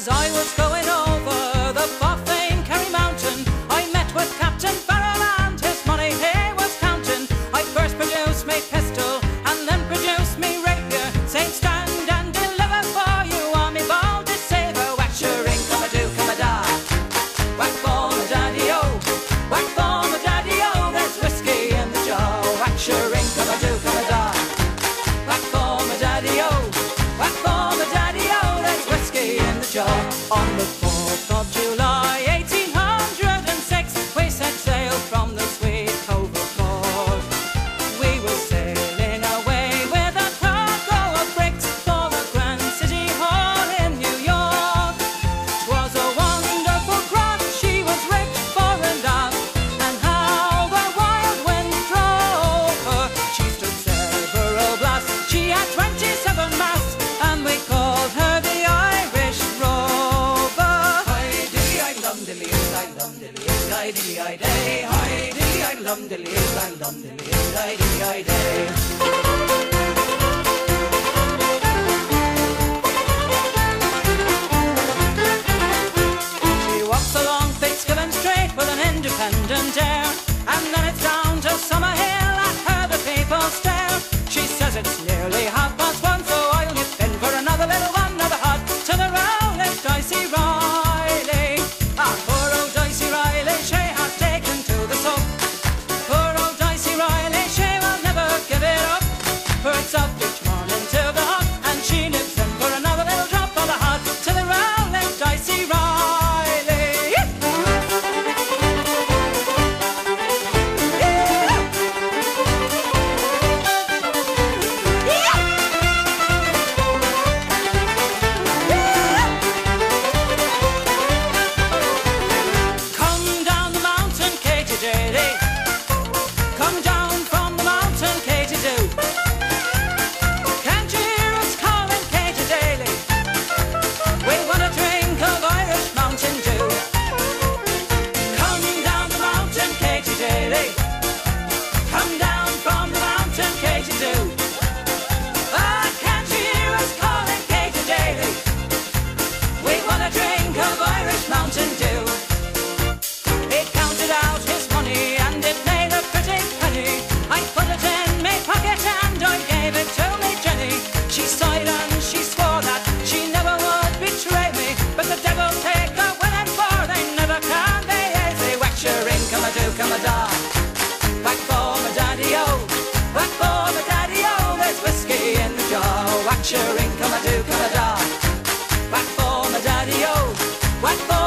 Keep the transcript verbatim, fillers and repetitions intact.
As I was going over the far-famed Kerry Mountain, I met with Captain Farrell and his money he was counting. I first produced me pistol and then produced me rapier, saying stand and deliver for you on me ball to saver. Whack your ring, come a do, come a da. Whack for my daddy-o, whack for my daddy-o, there's whiskey in the jar. Whack your ring, come a do, come a da. Whack for my daddy-o, whack for my daddy-o, there's whiskey in the jar. On the fourth of July, eighteen hundred six, we set sail from the sweet Cove of Cork. We were sailing away with a cargo of bricks for the Grand City Hall in New York. 'Twas a wonderful craft, she was rigged fore and aft, and how the wild wind drove her. She stood several blasts, she had twenty-seven masts, and we called her the Irish Rover. Hi dilly I lum dilly I lum dilly I dilly I day. Hi dilly I lum dilly I lum dilly I dilly I day. She walks along Fitzgibbon Street with an independent air, and then it's down to Summerhill at her the people stare. She says it's nearly half past one, so I'll nip in for another little one of the hot to the Rowlett Dicey Riley. Ah, poor old Dicey Riley, she has taken to the soap. Poor old Dicey Riley, she will never give it up, for it's up each morning till the hot, and she nips in for another little drop of the hot to the Rowlett Dicey Riley. Come down the mountain, Katy Daly. Come down from the mountain, Katy Doo. Can't you hear us calling, Katy Daly? We want a drink of Irish Mountain Dew. Come down the mountain, Katy Daly. Come down from the mountain, Katy Doo. Ah, can't you hear us calling, Katy Daly? We want a drink of Irish Mountain Dew. He counted out his money and it made a pretty penny. I put it in my pocket and I gave it to me Jenny. She sighed and she swore that she never would betray me, but the devil take her will and for they never can they easy. Whack your ring, come a do, come a da. Whack for my daddy-o, whack for my daddy-o, there's whiskey in the jar. Whack your ring, come a do, come a da. Whack for my daddy-o, whack for